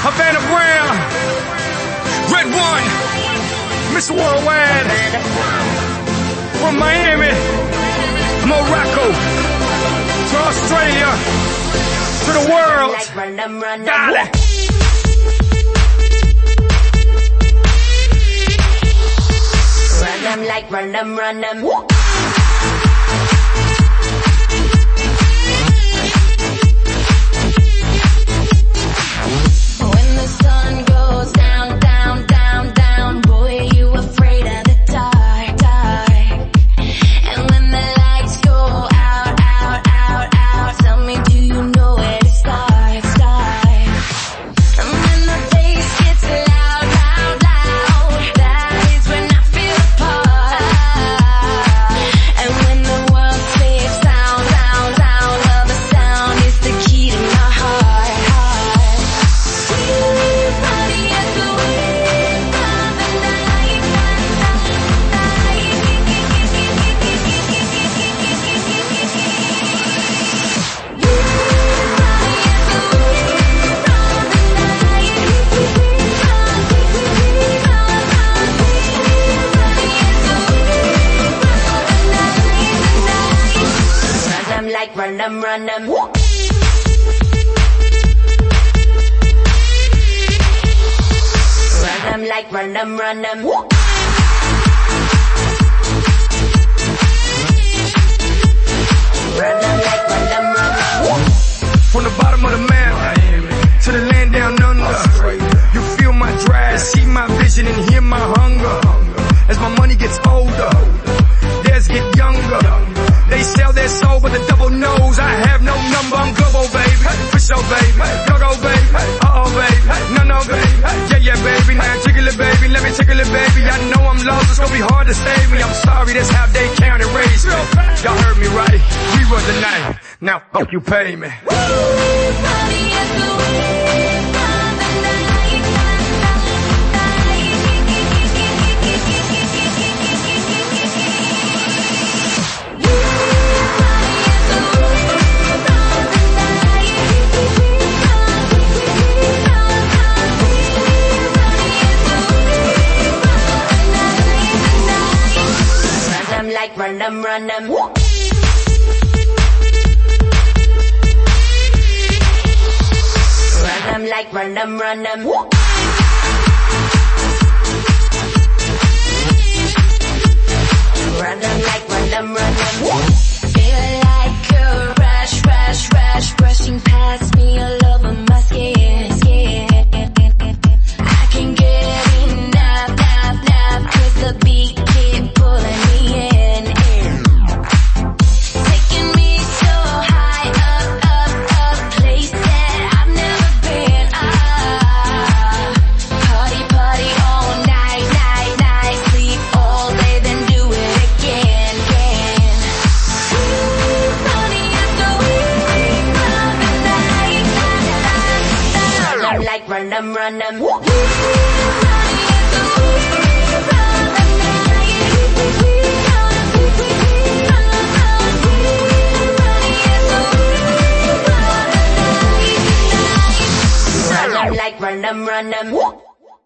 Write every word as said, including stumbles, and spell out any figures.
Havana Brown, Red One, Mister Worldwide, from Miami, Morocco, to Australia, to the world. Dale. Run them like run them, run them. When the sun goes down, down, down, down, boy, you afraid of the dark, dark. And when the lights go out, out, out, out, tell me, do you know where to start, start? And when the bass gets loud, loud, loud, that is when I feel the part. And when the world says sound, sound, sound, well, the sound is the key to my heart, heart. Party at the wave of the night, run them like run them, run them. Run them like run them, run them. Run them like run them, run them. From the bottom of the map to the land down under, you feel my drive, see my vision and hear my hunger. As my money gets older, theirs get younger. They sell their soul but the double knows I have no number. I'm global, baby, for sure, baby. Go, go, baby, uh-oh, baby. No, no, baby, yeah, yeah, baby. Now jiggle it, baby, let me tickle it, baby. I know I'm lost, it's gonna be hard to save me. I'm sorry, that's how they count and raise me. Y'all heard me right, we run the night. Now fuck you, pay me. Party at the wave of the night, run them like run them, run them. Run them like run them, run them. Run them like run them, run them. Feel like a rush, rush, rush, brushing past me all over my skin, skin. I can get enough, enough, enough, 'cause the beat keep pulling me in, in. Taking me so high up, up, up, place that I've never been. Ah, party, party all night, night, night, sleep all day, then do it again, again. Party at the wave of the night, run them like run them, run them. Party at the wave of the night, run them like run them, run them.